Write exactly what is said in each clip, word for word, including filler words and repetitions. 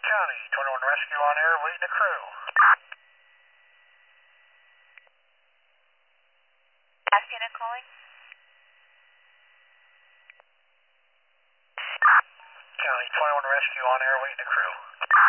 County, twenty-one Rescue on air, waiting a crew. Gas unit calling. County, twenty-one Rescue on air, waiting a crew.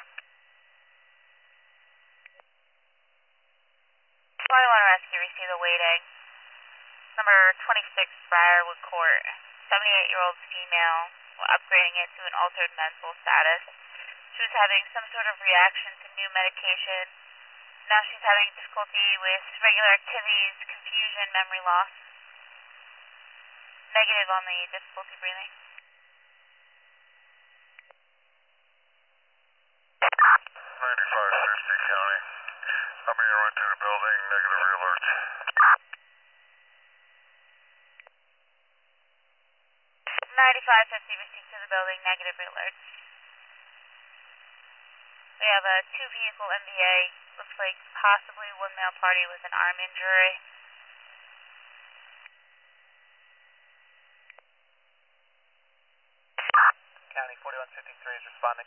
twenty-one Rescue, receive the waiting. Number twenty-six, Briarwood Court. seventy-eight-year-old female, upgrading it to an altered mental status. She was having some sort of reaction to new medication. Now she's having difficulty with regular activities, confusion, memory loss. Negative on the difficulty breathing. ninety-five, Thursday County. I'm being run to the building, negative re-alert. ninety-five fifty, received to the building, negative alert. We have a two-vehicle M V A. Looks like possibly one male party with an arm injury. County forty-one fifty-three is responding.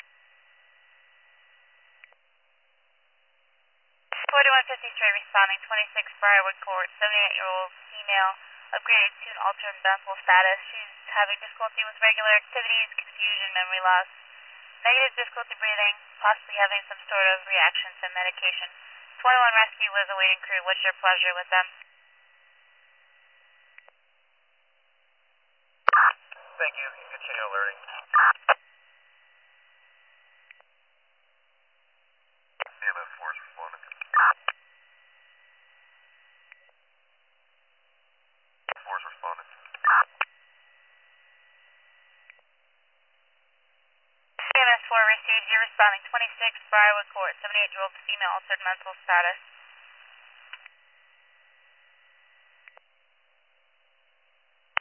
forty-one fifty-three responding, twenty-six Briarwood Court, seventy-eight-year-old female, upgraded to an altered mental status. She's having difficulty with regular activities, confusion, memory loss, negative difficulty breathing, possibly having some sort of reaction to medication. twenty-one Rescue was awaiting crew. What's your pleasure with them? Thank you. You can continue alerting. E M S four is responding. four is responding. E M S four received. You're responding, twenty-six Briarwood Court, seventy-eight-year-old female, altered mental status.